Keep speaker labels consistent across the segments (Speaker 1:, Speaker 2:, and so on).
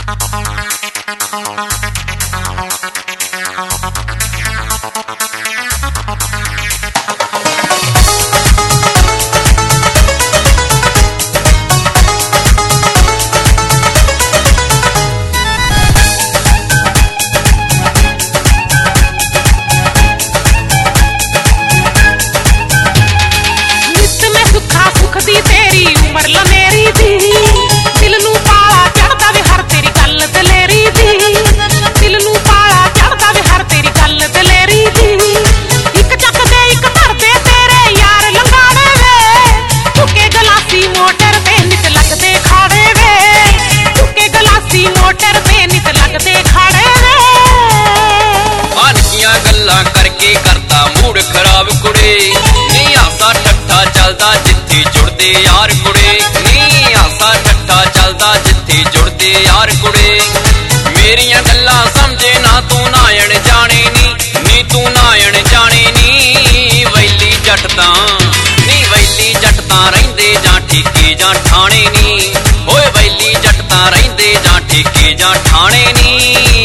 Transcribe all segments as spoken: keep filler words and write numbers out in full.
Speaker 1: यार कुड़े नी आसा ठट्ठा चलदा जिथे जुड़दे यार कुड़े मेरियां गल्लां समझे ना तू नायण जाने नी नी तू नायण जाने नी वैली जट तां नी वैली जट तां रहिंदे जां ठीके जां ठाणे नी ओए वैली जट तां रहिंदे जां ठीके जां ठाणे नी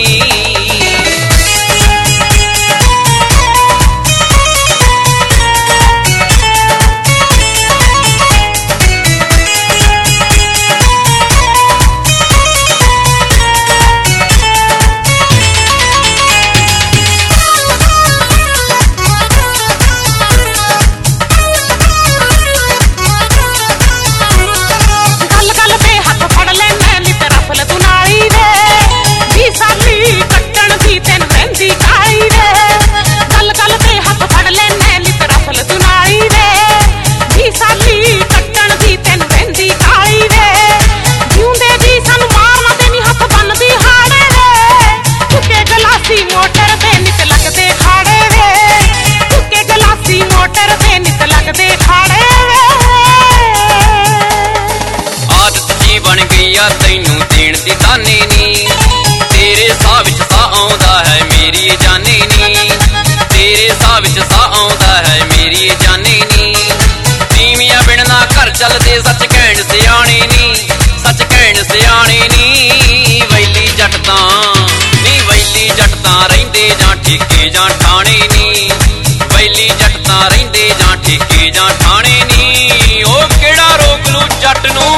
Speaker 1: तैनू देण दी ताने नी तेरे साह विच साह आउंदा है मेरी जाने नी तेरे साह विच साह आउंदा है मेरी जाने नी तीवियां बिन ना घर चलदे सच कहण सियाणे नी सच कहण सियाणे नी वैली जट तां नी वैली जट तां रहिंदे जां ठीके जां ठाणे नी वैली जट तां रहिंदे जां ठीके जां ठाणे नी ओ किहड़ा रोक लू जट नू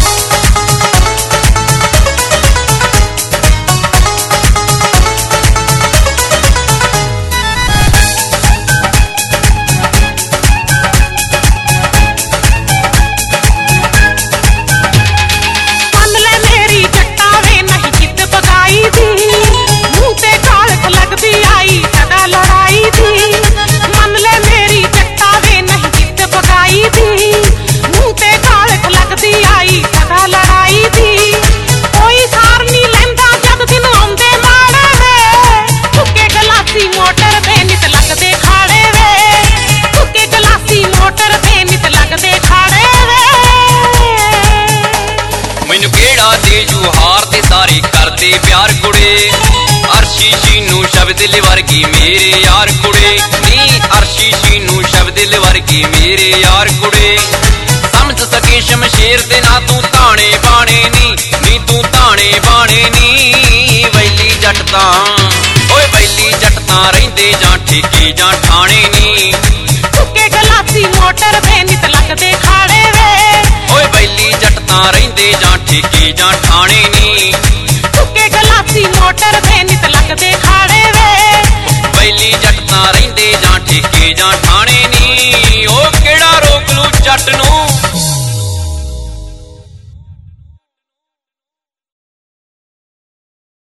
Speaker 1: करते प्यार कुड़े अर्शी शीनू शब्द वर्गी मेरे यार कुड़े नी अर्शी शीनू शब्द वर्गी मेरे यार कुड़े समझ सके शमशेर दे ना तू ताने बाणे नी नी तू ताने बाणे नी वैली जट तां ओए वैली जट तां रहिंदे जां ठीके जां ठाणे नी
Speaker 2: तुके गलासी मोटर दे नित लगदे खाड़े वे
Speaker 1: ओए वैली जट तां रहिंदे जां ठीके जां ठाणे नी
Speaker 2: गलासी मोटर दे नित लगदे खाड़े वे
Speaker 1: वैली जट तां रहिंदे जां ठीके जां ठाणे नी ओ किहड़ा रोक लू जट नू।